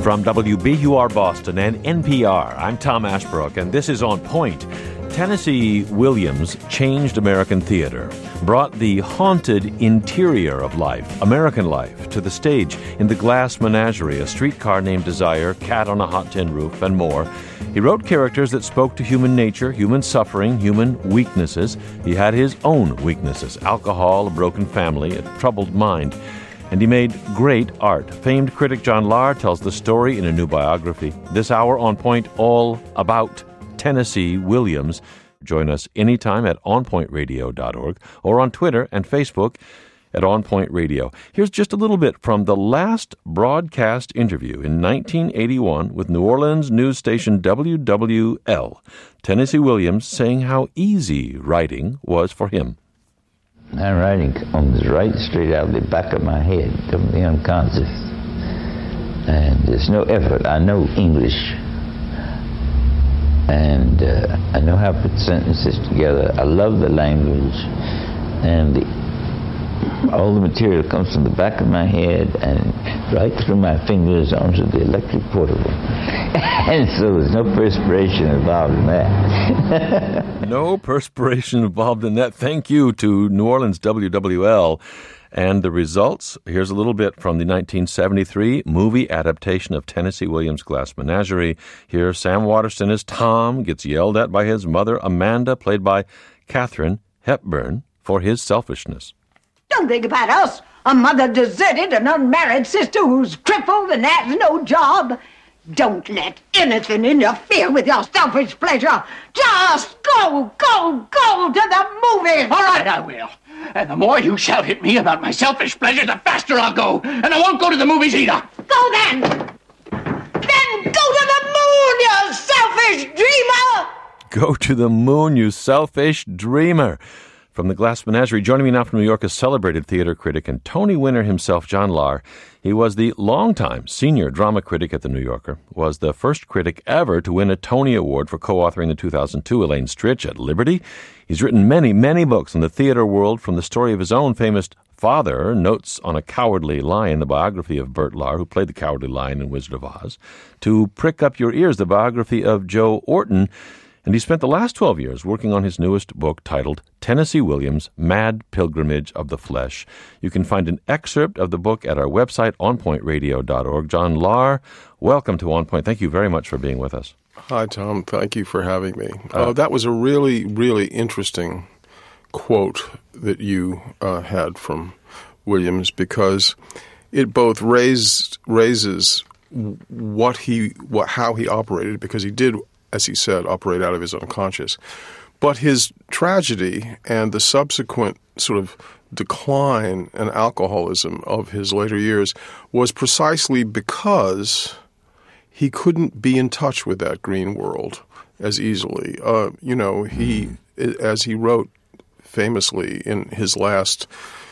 From WBUR Boston and NPR, I'm Tom Ashbrook, and this is On Point. Tennessee Williams changed American theater, brought the haunted interior of life, American life, to the stage in The Glass Menagerie, A Streetcar Named Desire, Cat on a Hot Tin Roof, and more. He wrote characters that spoke to human nature, human suffering, human weaknesses. He had his own weaknesses: alcohol, a broken family, a troubled mind. And he made great art. Famed critic John Lahr tells the story in a new biography. This hour On Point, all about Tennessee Williams. Join us anytime at onpointradio.org or on Twitter and Facebook at On Point Radio. Here's just a little bit from the last broadcast interview in 1981 with New Orleans news station WWL. Tennessee Williams saying how easy writing was for him. My writing comes right straight out of the back of my head, from the unconscious. And there's no effort. I know English. And I know how to put sentences together. I love the language. And all the material comes from the back of my head and right through my fingers onto the electric portable. And so there's no perspiration involved in that. No perspiration involved in that. Thank you to New Orleans WWL. And the results, here's a little bit from the 1973 movie adaptation of Tennessee Williams' Glass Menagerie. Here, Sam Waterston as Tom gets yelled at by his mother, Amanda, played by Katharine Hepburn, for his selfishness. Don't think about us, a mother deserted, an unmarried sister who's crippled and has no job. Don't let anything interfere with your selfish pleasure. Just go to the movies. All right, I will. And the more you shout at me about my selfish pleasure, the faster I'll go. And I won't go to the movies either. Go then. Then go to the moon, you selfish dreamer. Go to the moon, you selfish dreamer. From the Glass Menagerie, joining me now from New York is celebrated theater critic and Tony winner himself, John Lahr. He was the longtime senior drama critic at The New Yorker, was the first critic ever to win a Tony Award for co-authoring the 2002 Elaine Stritch at Liberty. He's written many, many books in the theater world, from the story of his own famous father, Notes on a Cowardly Lion, the biography of Bert Lahr, who played the Cowardly Lion in Wizard of Oz, to Prick Up Your Ears, the biography of Joe Orton. And he spent the last 12 years working on his newest book titled Tennessee Williams' Mad Pilgrimage of the Flesh. You can find an excerpt of the book at our website, onpointradio.org. John Lahr, welcome to On Point. Thank you very much for being with us. Hi, Tom. Thank you for having me. That was a really, really interesting quote that you had from Williams, because it both raises how he operated, because he did, as he said, operate out of his unconscious. But his tragedy and the subsequent sort of decline and alcoholism of his later years was precisely because he couldn't be in touch with that green world as easily. He, as he wrote famously in his last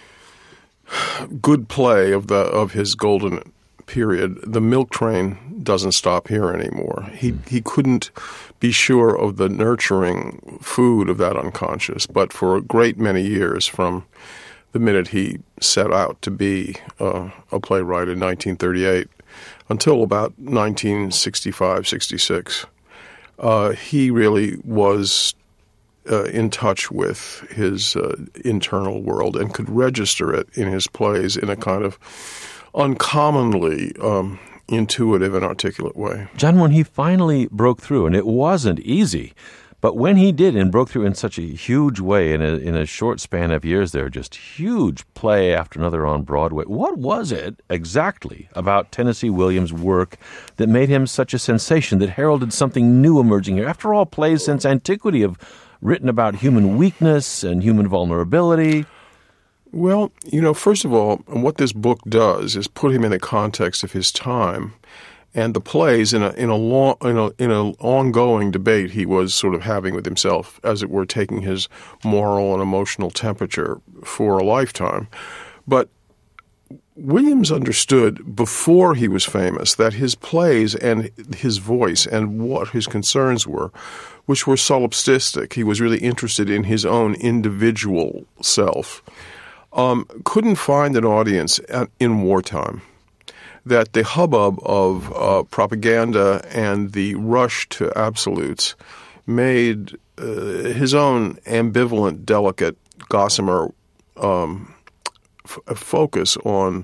good play of his golden period, the milk train doesn't stop here anymore. He couldn't be sure of the nurturing food of that unconscious, but for a great many years, from the minute he set out to be a playwright in 1938 until about 1965-66, he really was in touch with his internal world and could register it in his plays in a kind of uncommonly intuitive and articulate way. John, when he finally broke through, and it wasn't easy, but when he did and broke through in such a huge way in a short span of years there, just huge play after another on Broadway, what was it exactly about Tennessee Williams' work that made him such a sensation, that heralded something new emerging here? After all, plays since antiquity have written about human weakness and human vulnerability. Well, first of all, what this book does is put him in the context of his time, and the plays in an ongoing debate he was sort of having with himself, as it were, taking his moral and emotional temperature for a lifetime. But Williams understood before he was famous that his plays and his voice and what his concerns were, which were solipsistic, he was really interested in his own individual self, couldn't find an audience in wartime. that the hubbub of propaganda and the rush to absolutes made his own ambivalent, delicate, gossamer focus on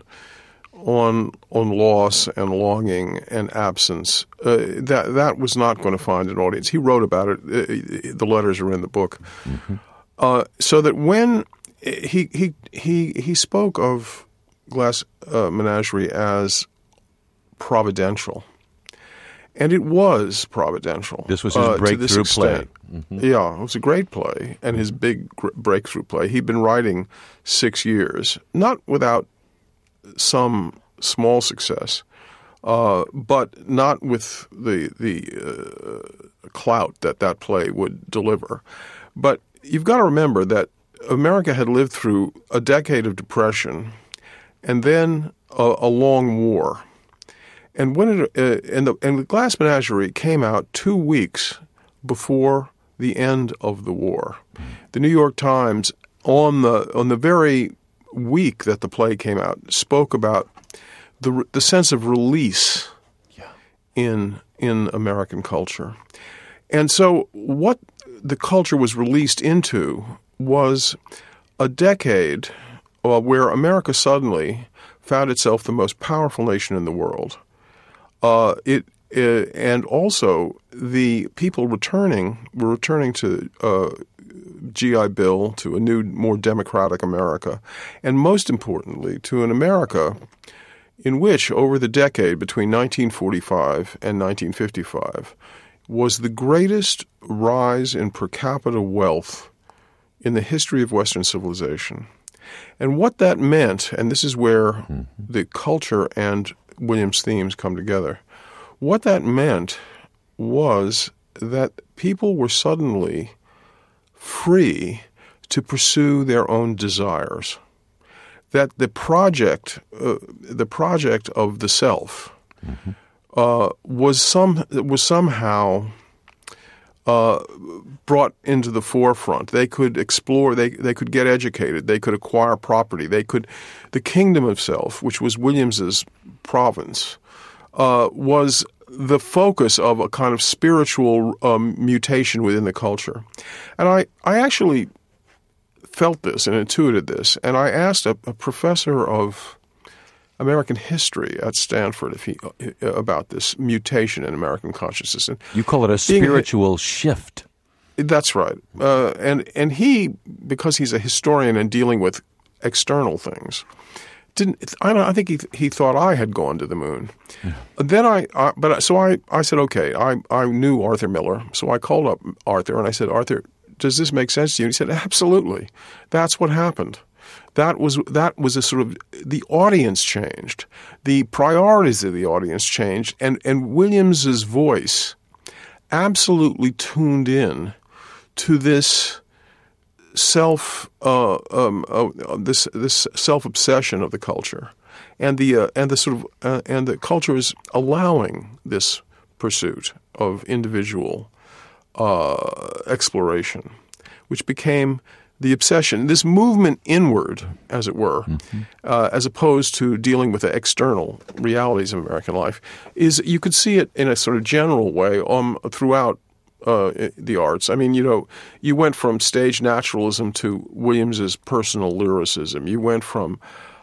loss and longing and absence. That was not going to find an audience. He wrote about it. The letters are in the book. Mm-hmm. So that when he spoke of Glass Menagerie as providential. And it was providential. This was his breakthrough play. Mm-hmm. Yeah, it was a great play, and his big breakthrough play. He'd been writing 6 years, not without some small success, but not with the clout that play would deliver. But you've got to remember that America had lived through a decade of depression and then a long war. And when the Glass Menagerie came out 2 weeks before the end of the war. The New York Times, on the very week that the play came out, spoke about the sense of release in American culture. And so what the culture was released into was a decade where America suddenly found itself the most powerful nation in the world. And also the people were returning to G.I. Bill, to a new, more democratic America, and most importantly, to an America in which, over the decade between 1945 and 1955, was the greatest rise in per capita wealth in the history of Western civilization. And what that meant, and this is where the culture and Williams' themes come together, what that meant was that people were suddenly free to pursue their own desires. That the project of the self was somehow brought into the forefront. They could explore. They could get educated. They could acquire property. The kingdom of self, which was Williams's province, was the focus of a kind of spiritual mutation within the culture. And I actually felt this and intuited this, and I asked a professor of American history at Stanford about this mutation in American consciousness. And you call it a spiritual shift. That's right. And he, because he's a historian and dealing with external things, I think he thought I had gone to the moon. Yeah. Then I said, okay, I knew Arthur Miller, so I called up Arthur and I said, Arthur, does this make sense to you? And he said, absolutely. That's what happened. That was a sort of, the audience changed. The priorities of the audience changed, and Williams's voice absolutely tuned in to this this self-obsession of the culture, and the culture is allowing this pursuit of individual exploration, which became the obsession, this movement inward, as it were, as opposed to dealing with the external realities of American life, is you could see it in a sort of general way throughout the arts. I mean, you went from stage naturalism to Williams's personal lyricism. You went from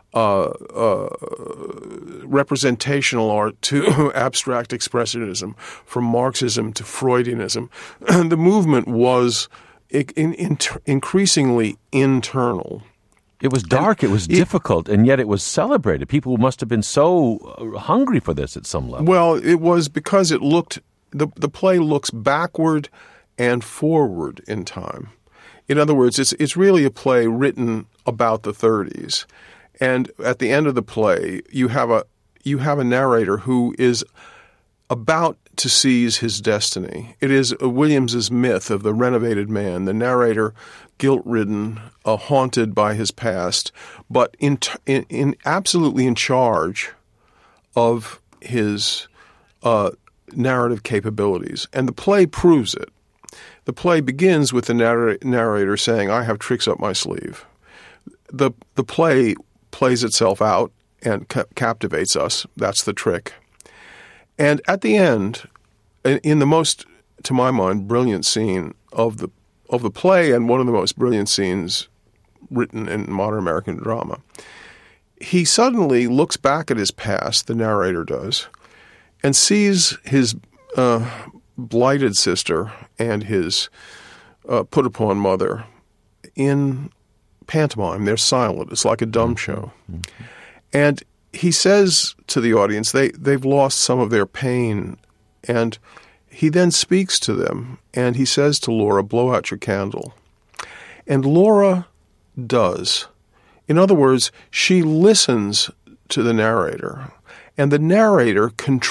representational art to abstract expressionism, from Marxism to Freudianism. The movement was increasingly internal. It was dark, it was difficult, and yet it was celebrated. People must have been so hungry for this at some level. Well, it was because it looked, the play looks backward and forward in time. In other words, it's really a play written about the 30s. And at the end of the play, you have a narrator who is about to seize his destiny. It is Williams's myth of the renovated man, the narrator, guilt-ridden, haunted by his past, but in absolutely in charge of his narrative capabilities. And the play proves it. The play begins with the narrator saying, "I have tricks up my sleeve." The play plays itself out and captivates us. That's the trick. And at the end, in the most, to my mind, brilliant scene of the play, and one of the most brilliant scenes written in modern American drama, he suddenly looks back at his past, the narrator does, and sees his blighted sister and his put-upon mother in pantomime. They're silent. It's like a dumb show. Mm-hmm. And he says to the audience, they've lost some of their pain, and he then speaks to them, and he says to Laura, blow out your candle. And Laura does. In other words, she listens to the narrator, and the narrator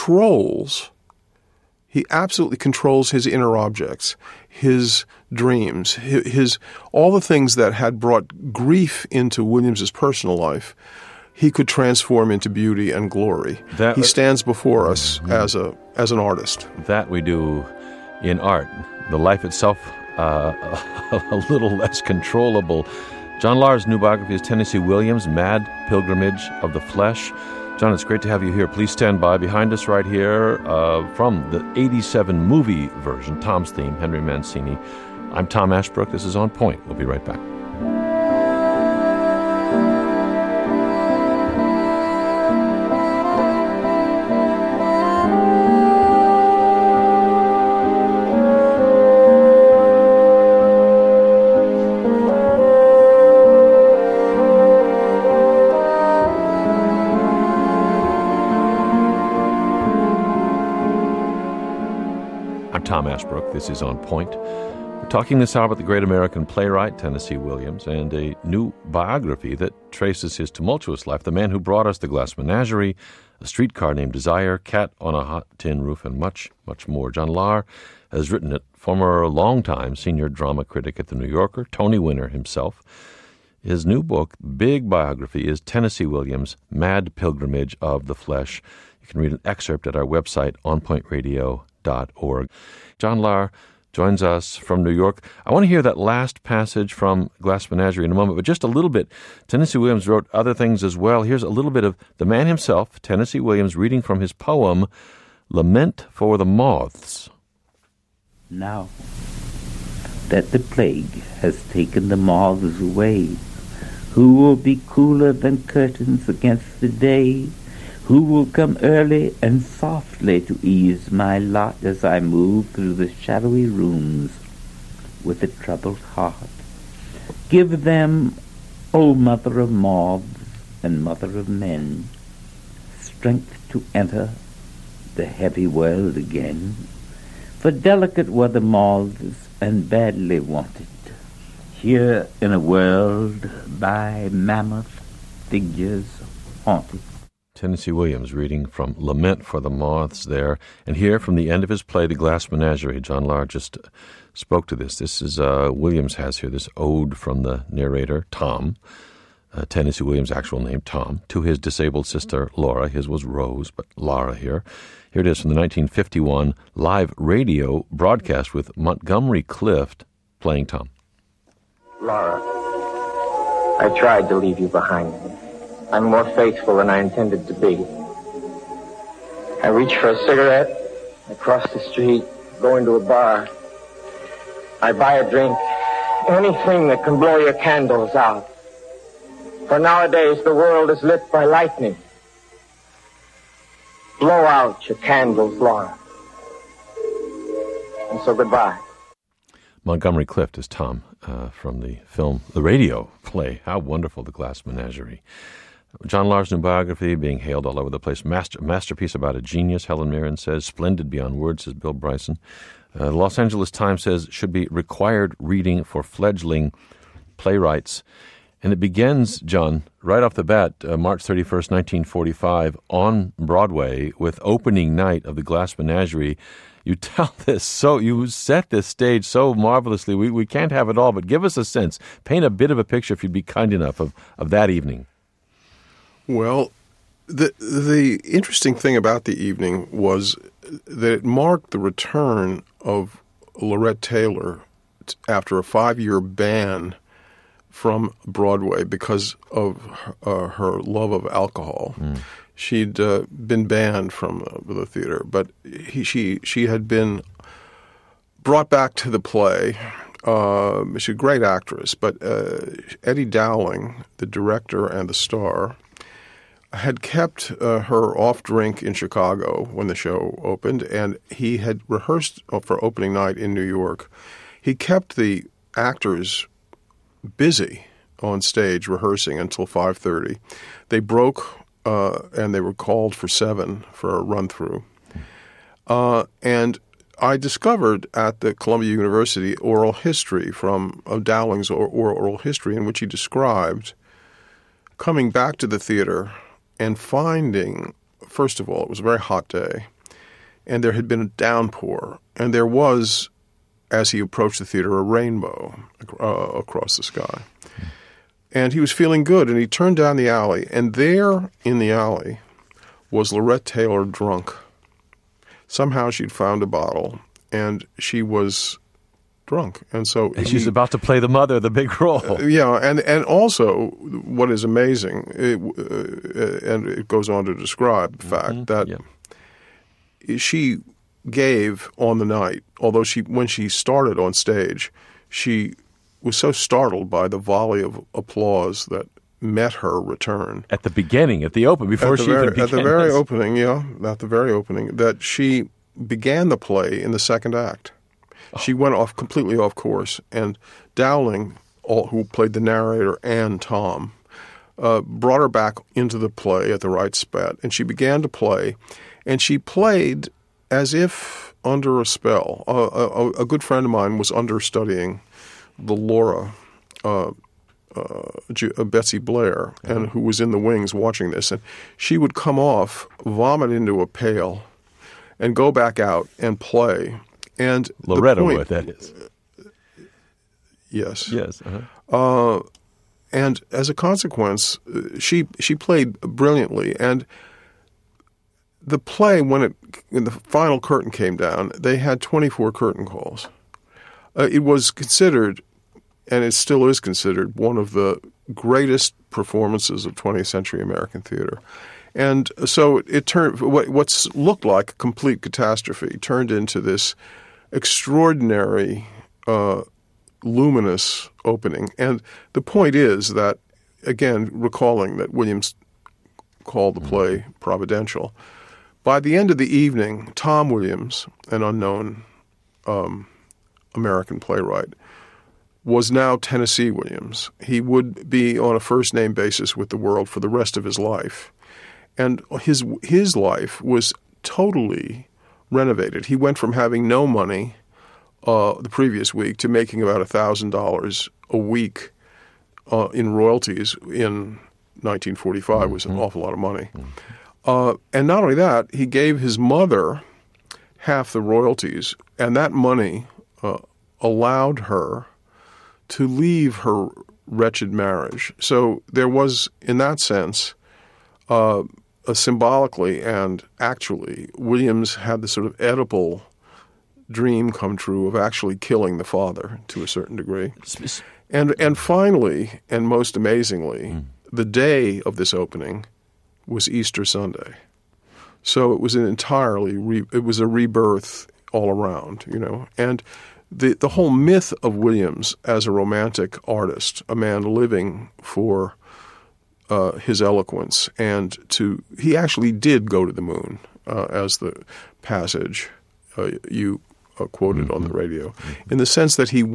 he absolutely controls his inner objects, his dreams, his all the things that had brought grief into Williams's personal life. He could transform into beauty and glory. He stands before us as an artist. That we do in art. The life itself, a little less controllable. John Lahr's new biography is Tennessee Williams, Mad Pilgrimage of the Flesh. John, it's great to have you here. Please stand by. Behind us right here, from the 87 movie version, Tom's theme, Henry Mancini. I'm Tom Ashbrook. This is On Point. We'll be right back. Tom Ashbrook. This is On Point. We're talking this hour about the great American playwright Tennessee Williams and a new biography that traces his tumultuous life, the man who brought us The Glass Menagerie, A Streetcar Named Desire, Cat on a Hot Tin Roof, and much, much more. John Lahr has written it, former longtime senior drama critic at The New Yorker, Tony winner himself. His new book, big biography, is Tennessee Williams, Mad Pilgrimage of the Flesh. You can read an excerpt at our website, onpointradio.org. John Lahr joins us from New York. I want to hear that last passage from Glass Menagerie in a moment, but just a little bit. Tennessee Williams wrote other things as well. Here's a little bit of the man himself, Tennessee Williams, reading from his poem, Lament for the Moths. Now that the plague has taken the moths away, who will be cooler than curtains against the day? Who will come early and softly to ease my lot as I move through the shadowy rooms with a troubled heart? Give them, O mother of moths and mother of men, strength to enter the heavy world again. For delicate were the moths and badly wanted, here in a world by mammoth figures haunted. Tennessee Williams reading from Lament for the Moths there. And here from the end of his play, The Glass Menagerie, John Lahr just spoke to this. This is, Williams has here this ode from the narrator, Tom, Tennessee Williams' actual name, Tom, to his disabled sister, Laura. His was Rose, but Laura here. Here it is from the 1951 live radio broadcast with Montgomery Clift playing Tom. Laura, I tried to leave you behind me. I'm more faithful than I intended to be. I reach for a cigarette, I cross the street, go into a bar. I buy a drink, anything that can blow your candles out. For nowadays the world is lit by lightning. Blow out your candles, Laura. And so goodbye. Montgomery Clift is Tom from the film, the radio play. How wonderful, The Glass Menagerie. John Lahr's new biography being hailed all over the place. Masterpiece about a genius, Helen Mirren says. Splendid beyond words, says Bill Bryson. The Los Angeles Times says should be required reading for fledgling playwrights. And it begins, John, right off the bat, March 31st, 1945, on Broadway with opening night of The Glass Menagerie. You tell this you set this stage so marvelously. We can't have it all, but give us a sense. Paint a bit of a picture, if you'd be kind enough, of that evening. Well, the interesting thing about the evening was that it marked the return of Lorette Taylor after a 5-year ban from Broadway because of her love of alcohol. She'd been banned from the theater, but she had been brought back to the play. She's a great actress, but Eddie Dowling, the director and the star, had kept her off drink in Chicago when the show opened, and he had rehearsed for opening night in New York. He kept the actors busy on stage rehearsing until 5:30. They broke and they were called for 7 for a run-through. And I discovered at the Columbia University oral history from Dowling's oral history in which he described coming back to the theater and finding, first of all, it was a very hot day, and there had been a downpour, and there was, as he approached the theater, a rainbow across the sky. And he was feeling good, and he turned down the alley, and there in the alley was Lorette Taylor drunk. Somehow she'd found a bottle, and she was drunk. And so she's about to play the mother, the big role. And also what is amazing, and it goes on to describe the fact that she gave on the night, although when she started on stage, she was so startled by the volley of applause that met her return. At the beginning, at the open, before she even began. At the very opening, that she began the play in the second act. She went completely off course, and Dowling, who played the narrator and Tom, brought her back into the play at the right spot, and she began to play, and she played as if under a spell. A good friend of mine was understudying the Laura, Betsy Blair, and who was in the wings watching this, and she would come off, vomit into a pail, and go back out and play. And Loretta Wood, that is. Yes. Yes. And as a consequence, she played brilliantly. And the play, when the final curtain came down, they had 24 curtain calls. It was considered, and it still is considered, one of the greatest performances of 20th century American theater. And so it turned, what's looked like a complete catastrophe turned into this extraordinary, luminous opening. And the point is that, again, recalling that Williams called the play providential, by the end of the evening, Tom Williams, an unknown American playwright, was now Tennessee Williams. He would be on a first-name basis with the world for the rest of his life. And his life was totally renovated. He went from having no money the previous week to making about $1,000 a week in royalties in 1945 was an awful lot of money. And not only that, he gave his mother half the royalties, and that money allowed her to leave her wretched marriage. So there was, in that sense, symbolically and actually, Williams had the sort of Oedipal dream come true of actually killing the father to a certain degree. And finally, and most amazingly, the day of this opening was Easter Sunday. So it was it was a rebirth all around, And the whole myth of Williams as a romantic artist, a man living for his eloquence, and he actually did go to the moon, as the passage you quoted on the radio, in the sense that he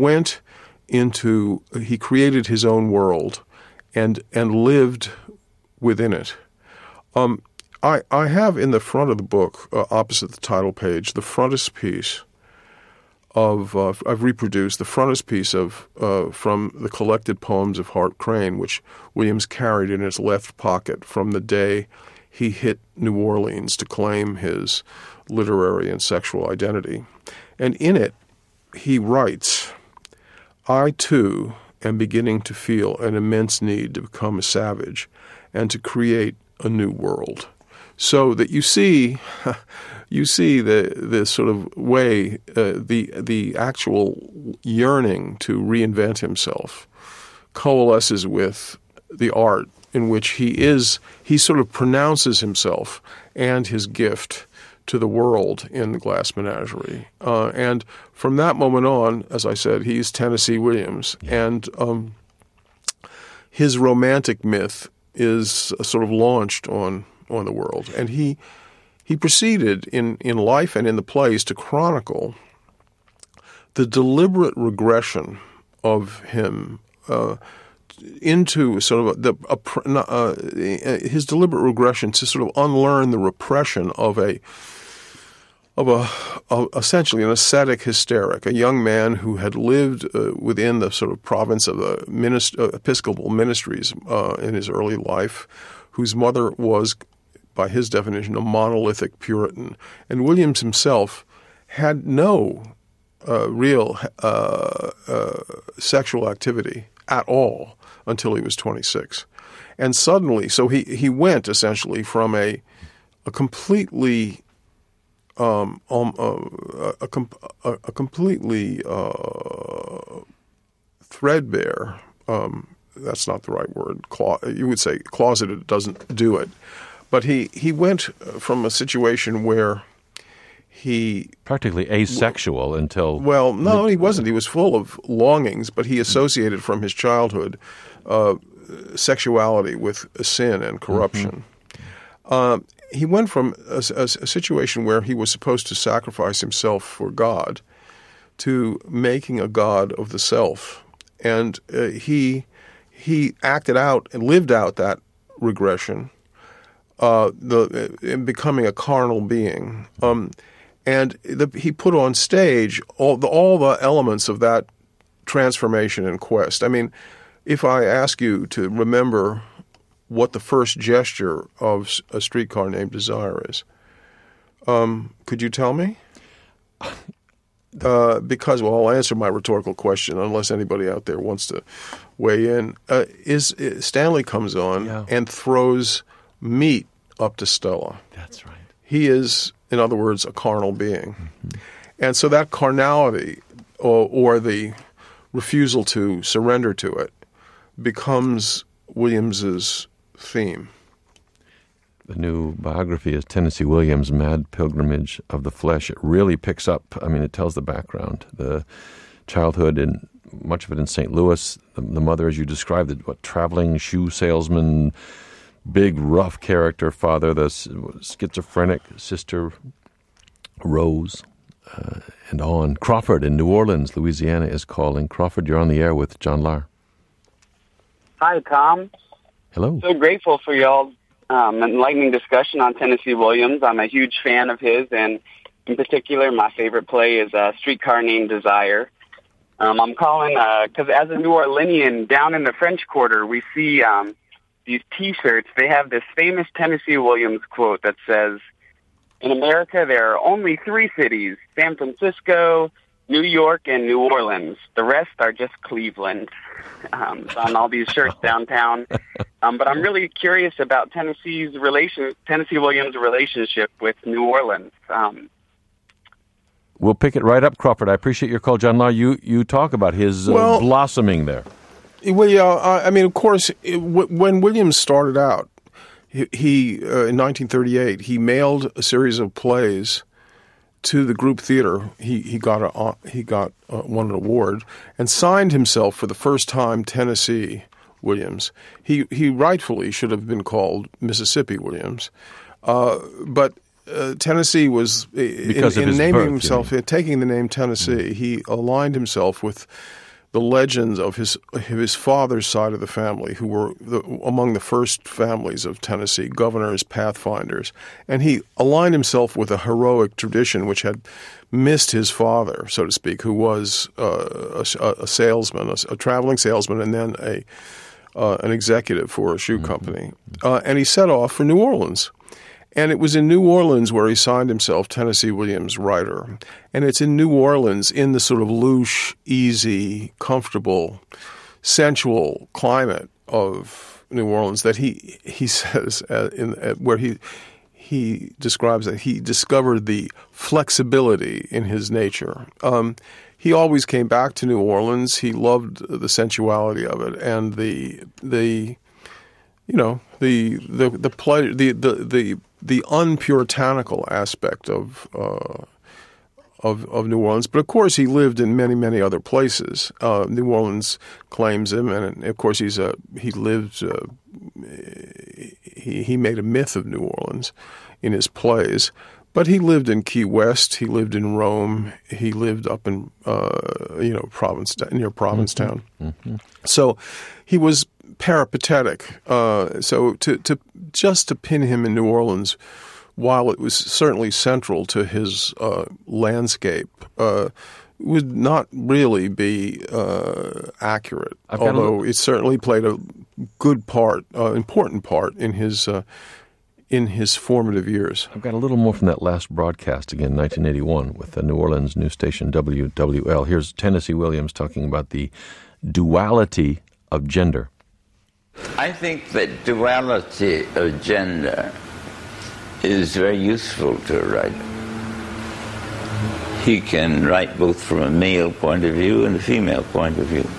created his own world and lived within it. I have in the front of the book, opposite the title page, the frontispiece I've reproduced the frontispiece from the collected poems of Hart Crane, which Williams carried in his left pocket from the day he hit New Orleans to claim his literary and sexual identity. And in it, he writes, "I, too, am beginning to feel an immense need to become a savage and to create a new world." So that you see the sort of way, the actual yearning to reinvent himself coalesces with the art in which he sort of pronounces himself and his gift to the world in The Glass Menagerie. And from that moment on, as I said, he's Tennessee Williams. And his romantic myth is sort of launched on the world. And he proceeded in life and in the plays to chronicle the deliberate regression of him into sort of his deliberate regression to sort of unlearn the repression of essentially an ascetic hysteric, a young man who had lived within the sort of province of the Episcopal ministries in his early life, whose mother was, by his definition, a monolithic Puritan. And Williams himself had no real sexual activity at all until he was 26. And suddenly, so he went essentially from a completely threadbare, that's not the right word, you would say closeted doesn't do it, but he went from a situation where he practically asexual until... Well, no, he wasn't. He was full of longings, but he associated from his childhood sexuality with sin and corruption. Mm-hmm. He went from a situation where he was supposed to sacrifice himself for God to making a god of the self. And he acted out and lived out that regression, in becoming a carnal being. And he put on stage all the elements of that transformation and quest. I mean, if I ask you to remember what the first gesture of A Streetcar Named Desire is, could you tell me? Because, well, I'll answer my rhetorical question unless anybody out there wants to weigh in. Stanley comes on and throws meat up to Stella. That's right. He is, in other words, a carnal being. Mm-hmm. And so that carnality or the refusal to surrender to it becomes Williams's theme. The new biography is Tennessee Williams' Mad Pilgrimage of the Flesh. It really picks up, I mean, it tells the background, the childhood, and much of it in St. Louis. The mother, as you described it, traveling shoe salesman, big, rough character, father, the schizophrenic sister, Rose, and on. Crawford in New Orleans, Louisiana is calling. Crawford, you're on the air with John Lahr. Hi, Tom. Hello. So grateful for y'all's enlightening discussion on Tennessee Williams. I'm a huge fan of his, and in particular, my favorite play is Streetcar Named Desire. I'm calling because as a New Orleanian, down in the French Quarter, we see these T-shirts. They have this famous Tennessee Williams quote that says, "In America, there are only 3 cities, San Francisco, New York, and New Orleans. The rest are just Cleveland." It's on all these shirts downtown. But I'm really curious about Tennessee Williams' relationship with New Orleans. We'll pick it right up, Crawford. I appreciate your call, John Lahr. You talk about his blossoming there. Well, yeah, I mean, of course, when Williams started out, he in 1938, he mailed a series of plays to the group theater. He won an award and signed himself for the first time Tennessee Williams. He rightfully should have been called Mississippi Williams, but Tennessee was in naming birth, himself, taking the name Tennessee. He aligned himself with the legends of his father's side of the family, who were among the first families of Tennessee, governors, pathfinders. And he aligned himself with a heroic tradition which had missed his father, so to speak, who was a salesman, a traveling salesman, and then an executive for a shoe company. And he set off for New Orleans. And it was in New Orleans where he signed himself Tennessee Williams Writer. And it's in New Orleans, in the sort of louche, easy, comfortable, sensual climate of New Orleans, that he says where he he describes that he discovered the flexibility in his nature. He always came back to New Orleans. He loved the sensuality of it and the pleasure, the unpuritanical aspect of New Orleans. But of course, he lived in many, many other places. New Orleans claims him, and of course, he made a myth of New Orleans in his plays. But he lived in Key West. He lived in Rome. He lived up in near Provincetown. Mm-hmm. So he was peripatetic. So to pin him in New Orleans, while it was certainly central to his landscape, would not really be accurate. Although it certainly played a good part, important part in his formative years. I've got a little more from that last broadcast again, 1981, with the New Orleans news station WWL. Here's Tennessee Williams talking about the duality of gender. I think that duality of gender is very useful to a writer. He can write both from a male point of view and a female point of view,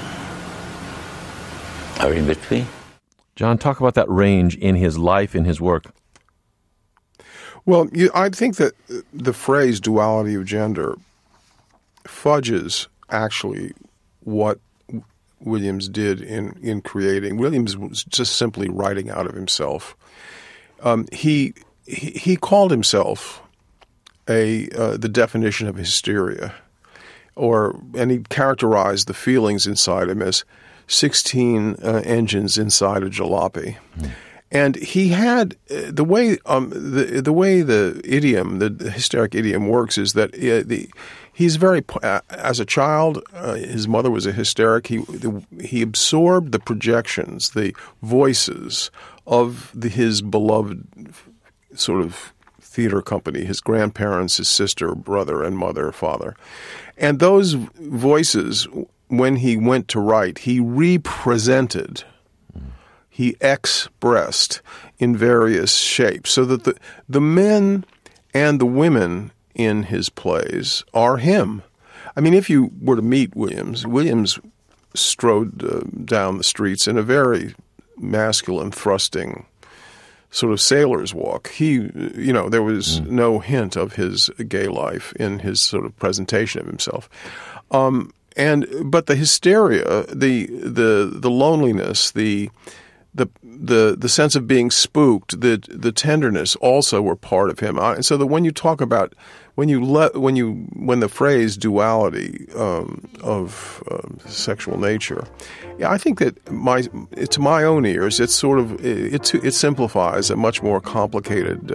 or in between. John, talk about that range in his life, in his work. Well, I think that the phrase duality of gender fudges actually what Williams did in creating. Williams was just simply writing out of himself. He called himself the definition of hysteria, and he characterized the feelings inside him as 16 engines inside a jalopy. And he had the way the idiom, the hysteric idiom works is that he's very, as a child, his mother was a hysteric. He absorbed the projections, the voices of his beloved sort of theater company, his grandparents, his sister, brother, and mother, father. And those voices, when he went to write, he represented, he expressed in various shapes, so that the men and the women in his plays are him. I mean, if you were to meet Williams strode down the streets in a very masculine, thrusting sort of sailor's walk. There was no hint of his gay life in his sort of presentation of himself. But the hysteria, the loneliness, the sense of being spooked, the tenderness also were part of him. And so that when you talk about when the phrase duality of sexual nature, I think that to my own ears, it's sort of it simplifies a much more complicated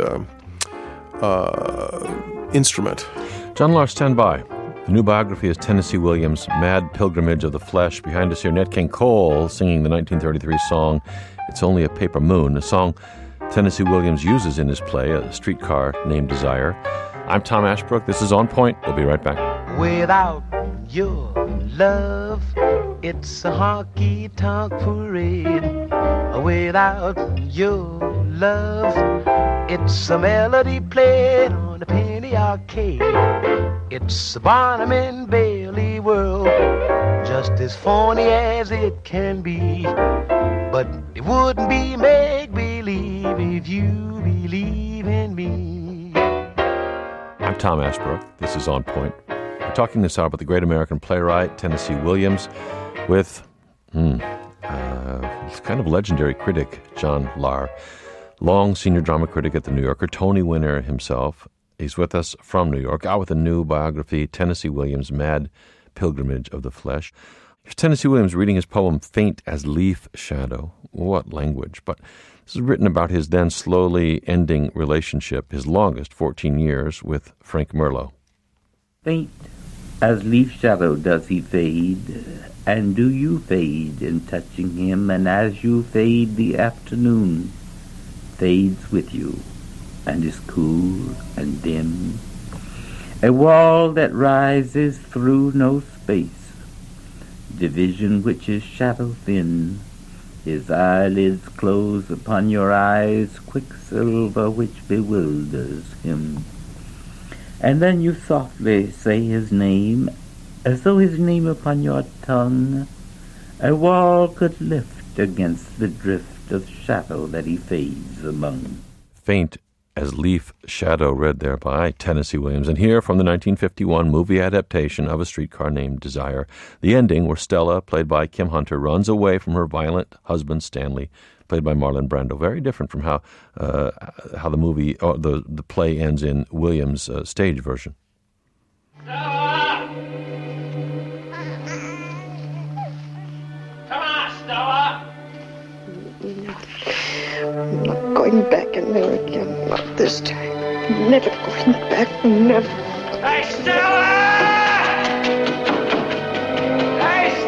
instrument. John Lahr, stand by. The new biography is Tennessee Williams' Mad Pilgrimage of the Flesh. Behind us here, Nat King Cole singing the 1933 song "It's Only a Paper Moon," a song Tennessee Williams uses in his play, A Streetcar Named Desire. I'm Tom Ashbrook. This is On Point. We'll be right back. Without your love, it's a honky-tonk parade. Without your love, it's a melody played on a penny arcade. It's a Barnum and Bailey world, just as phony as it can be. But it wouldn't be make-believe if you believe in me. I'm Tom Ashbrook. This is On Point. We're talking this hour about the great American playwright, Tennessee Williams, with kind of legendary critic, John Lahr, long senior drama critic at the New Yorker, Tony winner himself. He's with us from New York, out with a new biography, Tennessee Williams' Mad Pilgrimage of the Flesh. Here's Tennessee Williams reading his poem, Faint as Leaf Shadow. What language. But this is written about his then slowly ending relationship, his longest, 14 years, with Frank Merlo. Faint as leaf shadow does he fade, and do you fade in touching him, and as you fade the afternoon fades with you, and is cool and dim, a wall that rises through no space, division which is shadow thin, His eyelids close upon your eyes, quicksilver which bewilders him. And then you softly say his name, as though his name upon your tongue a wall could lift against the drift of shadow that he fades among. Faint as Leaf Shadow, read there by Tennessee Williams. And here from the 1951 movie adaptation of A Streetcar Named Desire, the ending where Stella, played by Kim Hunter, runs away from her violent husband Stanley, played by Marlon Brando. Very different from how the movie, or the play ends in Williams' stage version. Stella! Come on, Stella! I'm not going back in there again. Not this time. Never going back. Never. Hey, Stella! Hey,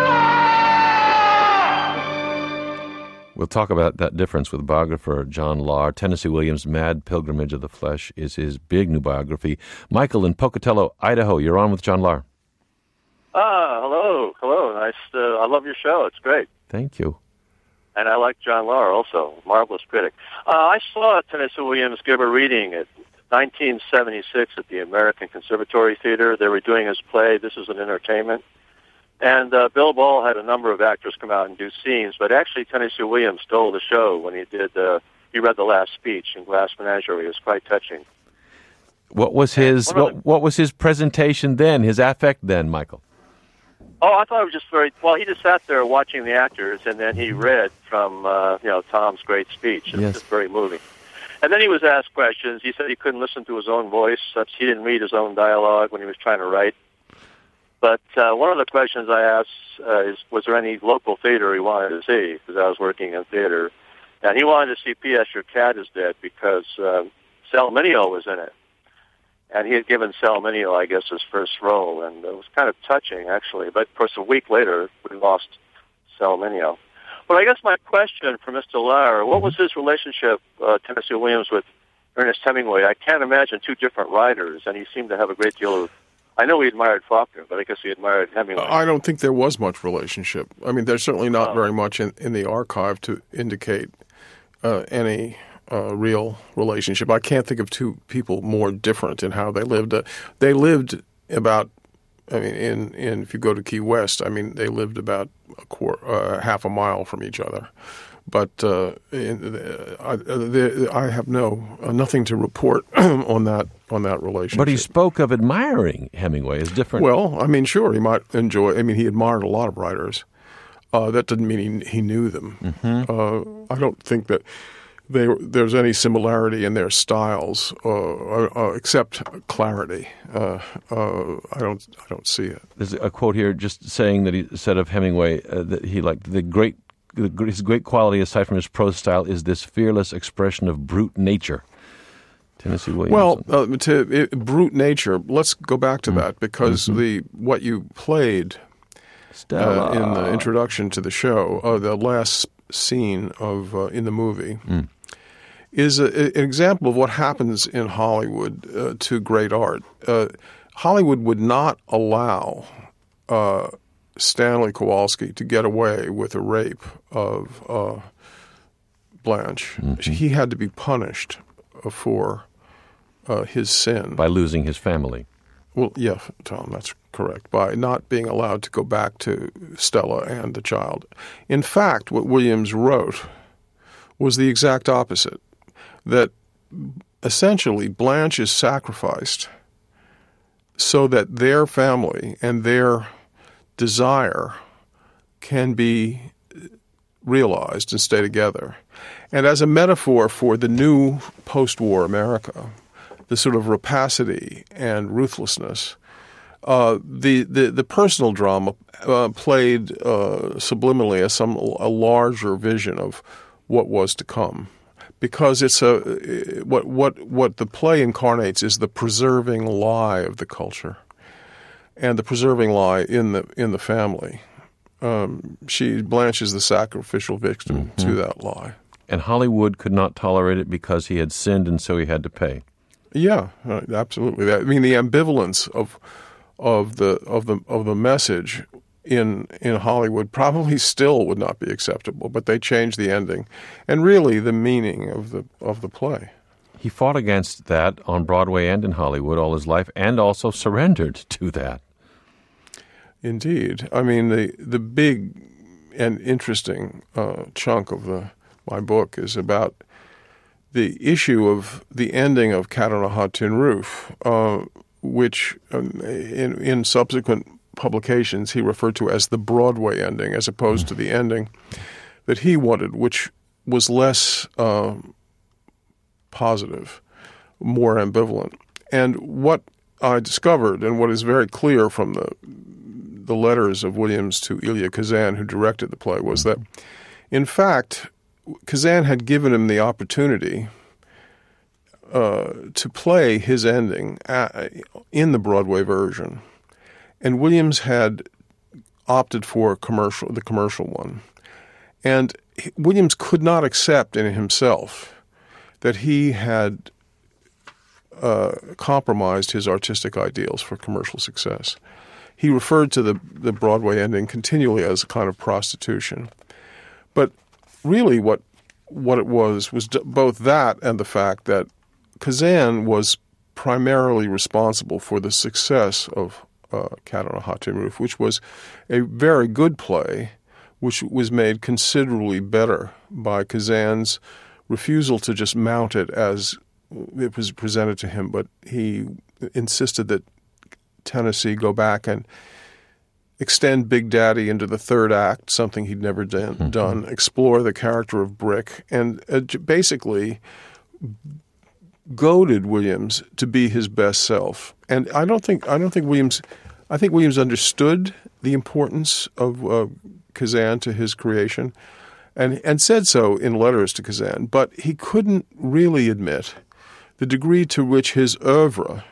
Stella! We'll talk about that difference with biographer John Lahr. Tennessee Williams' Mad Pilgrimage of the Flesh is his big new biography. Michael in Pocatello, Idaho, you're on with John Lahr. Hello. Nice. I love your show. It's great. Thank you. And I like John Lahr also, marvelous critic. I saw Tennessee Williams give a reading at 1976 at the American Conservatory Theater. They were doing his play, This Is an Entertainment. And Bill Ball had a number of actors come out and do scenes, but actually Tennessee Williams stole the show when he did, he read the last speech in Glass Menagerie. It was quite touching. What was his what was his presentation then, his affect then, Michael? Oh, I thought it was just he just sat there watching the actors, and then he read from, Tom's great speech. It was just very moving. And then he was asked questions. He said he couldn't listen to his own voice. He didn't read his own dialogue when he was trying to write. But one of the questions I asked was there any local theater he wanted to see, because I was working in theater. And he wanted to see P.S. Your Cat is Dead because Sal Mineo was in it. And he had given Sal Mineo, I guess, his first role, and it was kind of touching, actually. But, of course, a week later, we lost Sal Mineo. But I guess my question for Mr. Lahr, what was his relationship, Tennessee Williams, with Ernest Hemingway? I can't imagine two different writers, and he seemed to have a great deal of... I know he admired Faulkner, but I guess he admired Hemingway. I don't think there was much relationship. I mean, there's certainly not very much in the archive to indicate any... real relationship. I can't think of two people more different in how they lived. They lived about, if you go to Key West, they lived about half a mile from each other. But I have nothing to report on that relationship. But he spoke of admiring Hemingway as different. Well, sure, he might enjoy. He admired a lot of writers. That didn't mean he knew them. Mm-hmm. I don't think that there's any similarity in their styles, except clarity. I don't see it. There's a quote here just saying that he said of Hemingway that he liked his great quality aside from his prose style is this fearless expression of brute nature. Tennessee Williams. Well, brute nature. Let's go back to that because what you played in the introduction to the show, the last scene of in the movie. Is an example of what happens in Hollywood to great art. Hollywood would not allow Stanley Kowalski to get away with a rape of Blanche. Mm-hmm. He had to be punished for his sin. By losing his family. Well, yeah, Tom, that's correct. By not being allowed to go back to Stella and the child. In fact, what Williams wrote was the exact opposite. That essentially Blanche is sacrificed so that their family and their desire can be realized and stay together. And as a metaphor for the new post-war America, the sort of rapacity and ruthlessness, the personal drama played subliminally as a larger vision of what was to come. Because it's what the play incarnates is the preserving lie of the culture, and the preserving lie in the family. Blanche is the sacrificial victim to that lie. And Hollywood could not tolerate it because he had sinned, and so he had to pay. Yeah, absolutely. The ambivalence of the message in Hollywood probably still would not be acceptable, but they changed the ending and really the meaning of the play. He fought against that on Broadway and in Hollywood all his life, and also surrendered to that. Indeed. I mean, the big and interesting chunk of my book is about the issue of the ending of Cat on a Hot Tin Roof, which in subsequent publications he referred to as the Broadway ending, as opposed to the ending that he wanted, which was less positive, more ambivalent. And what I discovered, and what is very clear from the letters of Williams to Elia Kazan, who directed the play, was that, in fact, Kazan had given him the opportunity to play his ending in the Broadway version, and Williams had opted for the commercial one. And Williams could not accept in himself that he had compromised his artistic ideals for commercial success. He referred to the Broadway ending continually as a kind of prostitution. But really what it was both that and the fact that Kazan was primarily responsible for the success of Cat on a Hot Tin Roof, which was a very good play, which was made considerably better by Kazan's refusal to just mount it as it was presented to him, but he insisted that Tennessee go back and extend Big Daddy into the third act, something he'd never done, explore the character of Brick, and basically goaded Williams to be his best self. And I think Williams understood the importance of Kazan to his creation, and said so in letters to Kazan, but he couldn't really admit the degree to which his oeuvre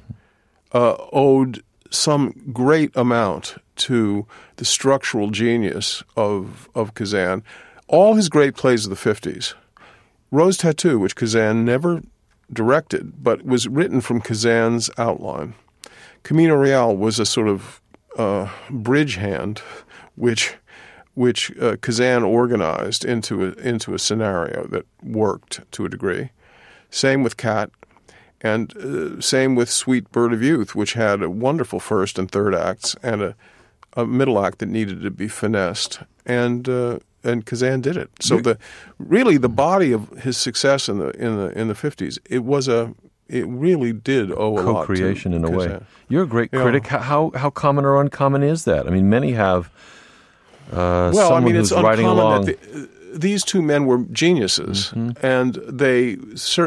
owed some great amount to the structural genius of Kazan. All his great plays of the 50s, Rose Tattoo, which Kazan never directed, but was written from Kazan's outline. Camino Real was a sort of bridge hand, which Kazan organized into a scenario that worked to a degree. Same with Cat, and same with Sweet Bird of Youth, which had a wonderful first and third acts and a middle act that needed to be finessed, and Kazan did it. So the body of his success in the 50s, it really did owe a lot to co-creation in a Kazan. way. You're a great critic. How common or uncommon is that? I mean, many have someone who's writing along. That these two men were geniuses, and they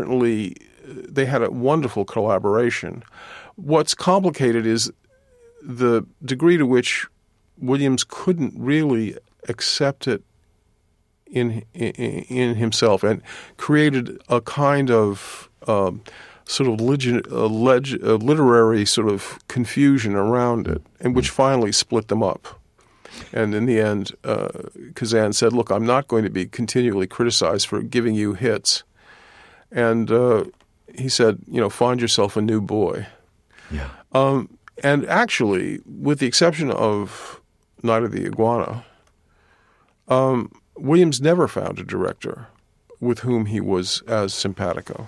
had a wonderful collaboration. What's complicated is the degree to which Williams couldn't really accept it in himself, and created a kind of sort of literary sort of confusion around it, and which finally split them up. And in the end, Kazan said, "Look, I'm not going to be continually criticized for giving you hits." And he said, "Find yourself a new boy." Yeah. And actually, with the exception of Night of the Iguana, Williams never found a director with whom he was as simpatico.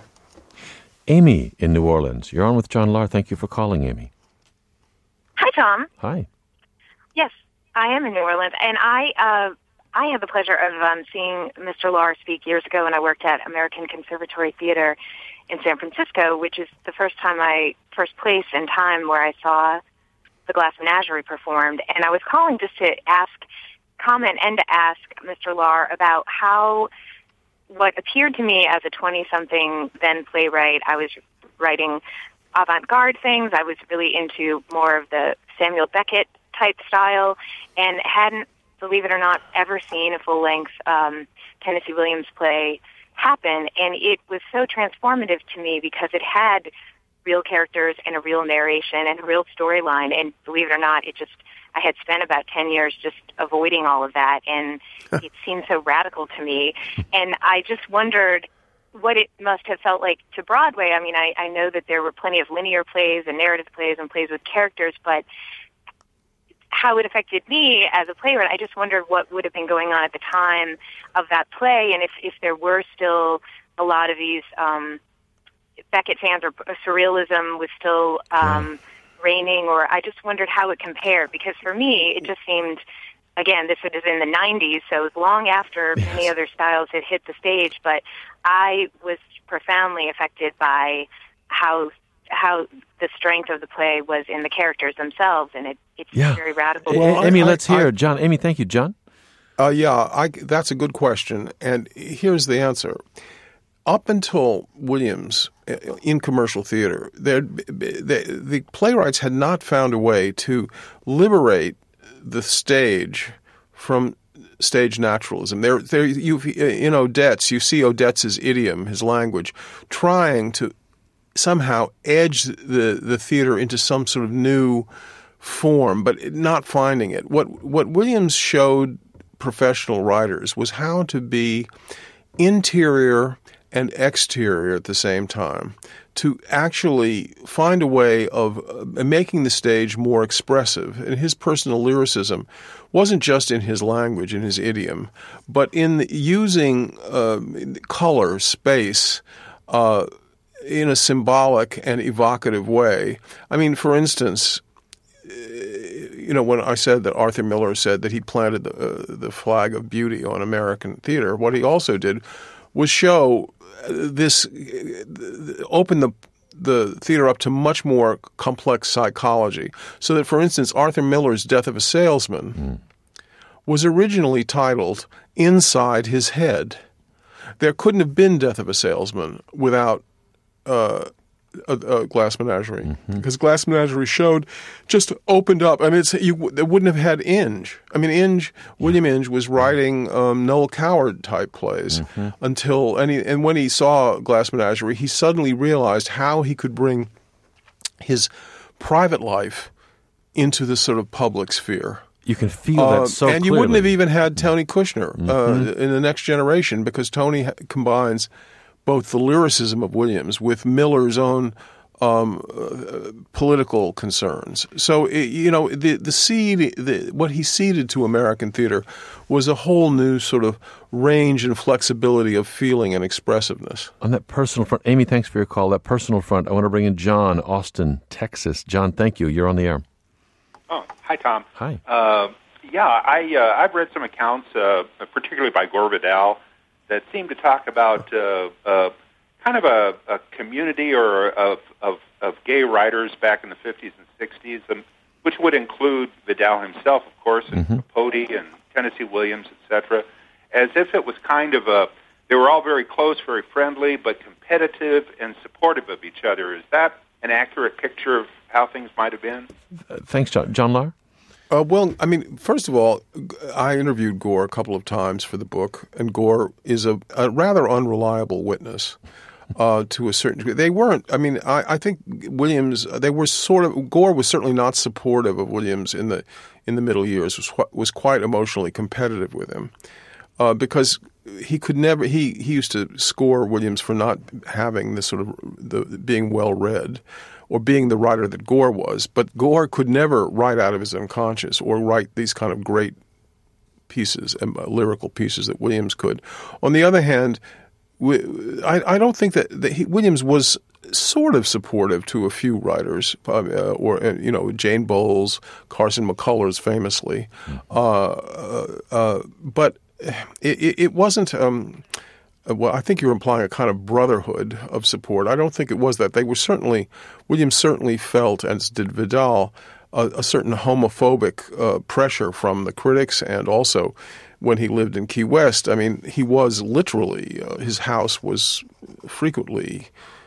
Amy in New Orleans. You're on with John Lahr. Thank you for calling, Amy. Hi, Tom. Hi. Yes, I am in New Orleans, and I had the pleasure of seeing Mr. Lahr speak years ago when I worked at American Conservatory Theater in San Francisco, which is the first place in time where I saw The Glass Menagerie performed. And I was calling just to comment and to ask Mr. Lahr about how what appeared to me as a 20-something then playwright, I was writing avant-garde things. I was really into more of the Samuel Beckett type style, and hadn't, believe it or not, ever seen a full-length Tennessee Williams play happen. And it was so transformative to me because it had real characters and a real narration and a real storyline. And believe it or not, I had spent about 10 years just avoiding all of that, and it seemed so radical to me. And I just wondered what it must have felt like to Broadway. I mean, I know that there were plenty of linear plays and narrative plays and plays with characters, but how it affected me as a playwright. I just wondered what would have been going on at the time of that play, and if there were still a lot of these Beckett fans, or surrealism was still reigning, or I just wondered how it compared, because for me it just seemed, again, this was in the 90s, so it was long after many other styles had hit the stage, but I was profoundly affected by how the strength of the play was in the characters themselves, and it's very radical. Well, Amy, let's hear it. John. Amy, thank you. John? That's a good question, and here's the answer. Up until Williams in commercial theater, the playwrights had not found a way to liberate the stage from stage naturalism. In Odets, you see Odets' idiom, his language, trying to somehow edge the theater into some sort of new form, but not finding it. What Williams showed professional writers was how to be interior and exterior at the same time, to actually find a way of making the stage more expressive. And his personal lyricism wasn't just in his language, in his idiom, but in using color, space, in a symbolic and evocative way. I mean, for instance, when I said that Arthur Miller said that he planted the flag of beauty on American theater, what he also did was show open the theater up to much more complex psychology. So that, for instance, Arthur Miller's Death of a Salesman was originally titled Inside His Head. There couldn't have been Death of a Salesman without a Glass Menagerie, because Glass Menagerie just opened up. I mean, it wouldn't have had Inge. I mean, William Inge was writing Noel Coward type plays until and when he saw Glass Menagerie, he suddenly realized how he could bring his private life into the sort of public sphere. You can feel that so clearly. And you wouldn't have even had Tony Kushner in The Next Generation, because Tony combines both the lyricism of Williams with Miller's own political concerns. So, what he seeded to American theater was a whole new sort of range and flexibility of feeling and expressiveness. On that personal front, Amy, thanks for your call. That personal front, I want to bring in John, Austin, Texas. John, thank you. You're on the air. Oh, hi, Tom. Hi. I've read some accounts, particularly by Gore Vidal, that seem to talk about kind of a community of gay writers back in the 50s and 60s, which would include Vidal himself, of course, and Capote and Tennessee Williams, etc., as if it was kind of they were all very close, very friendly, but competitive and supportive of each other. Is that an accurate picture of how things might have been? Thanks, John. John Lahr? Well, I mean, first of all, I interviewed Gore a couple of times for the book, and Gore is a rather unreliable witness to a certain degree. They weren't. I mean, I think Williams. They were sort of. Gore was certainly not supportive of Williams in the middle years. Was quite emotionally competitive with him because he could never. He used to score Williams for not having the sort of the being well read, or being the writer that Gore was. But Gore could never write out of his unconscious or write these kind of great pieces, lyrical pieces that Williams could. On the other hand, I don't think that Williams was sort of supportive to a few writers, Jane Bowles, Carson McCullers famously. But it wasn't... I think you're implying a kind of brotherhood of support. I don't think it was that. Williams certainly felt, as did Vidal, a certain homophobic pressure from the critics, and also when he lived in Key West, I mean, he was literally, his house was frequently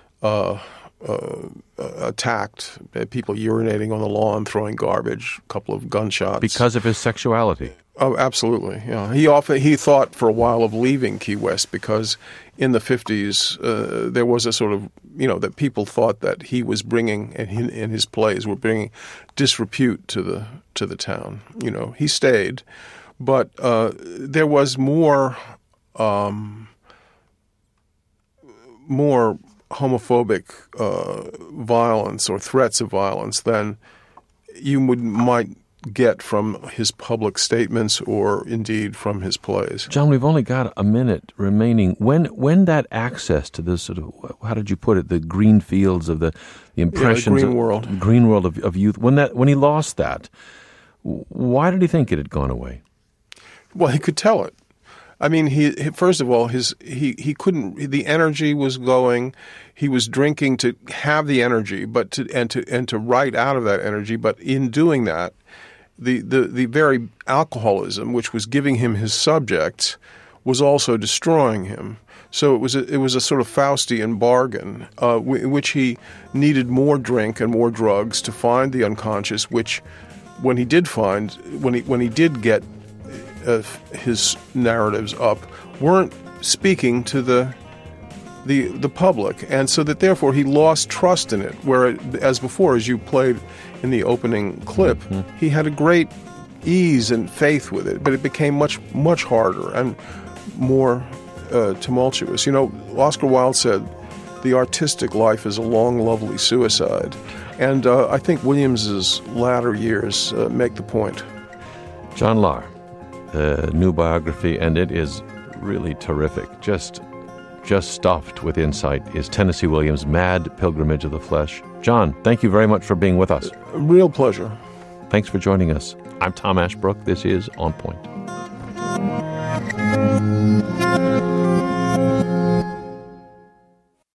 attacked, people urinating on the lawn, throwing garbage, a couple of gunshots. Because of his sexuality. Oh, absolutely. Yeah, he thought for a while of leaving Key West because in the 50s there was a sort of that people thought that he was bringing and his plays were bringing disrepute to the town. He stayed, but there was more homophobic violence or threats of violence than you might get from his public statements or indeed from his plays. John, we've only got a minute remaining. When that access to this sort of, how did you put it, the green fields of the impressions, green world, green world of youth, when he lost that, why did he think it had gone away? Well, he could tell it. I mean, he first of all, he couldn't. The energy was going. He was drinking to have the energy, but to write out of that energy. But in doing that, the very alcoholism, which was giving him his subjects, was also destroying him. So it was a sort of Faustian bargain, in which he needed more drink and more drugs to find the unconscious. Which, when he did get his narratives up, weren't speaking to the public, and so that therefore he lost trust in it. Where, as before, as you played in the opening clip, he had a great ease and faith with it, but it became much harder and more tumultuous. You know, Oscar Wilde said, "The artistic life is a long, lovely suicide," and I think Williams's latter years make the point. John Lahr, new biography, and it is really terrific. Just stuffed with insight is Tennessee Williams' Mad Pilgrimage of the Flesh. John, thank you very much for being with us. A real pleasure. Thanks for joining us. I'm Tom Ashbrook. This is On Point.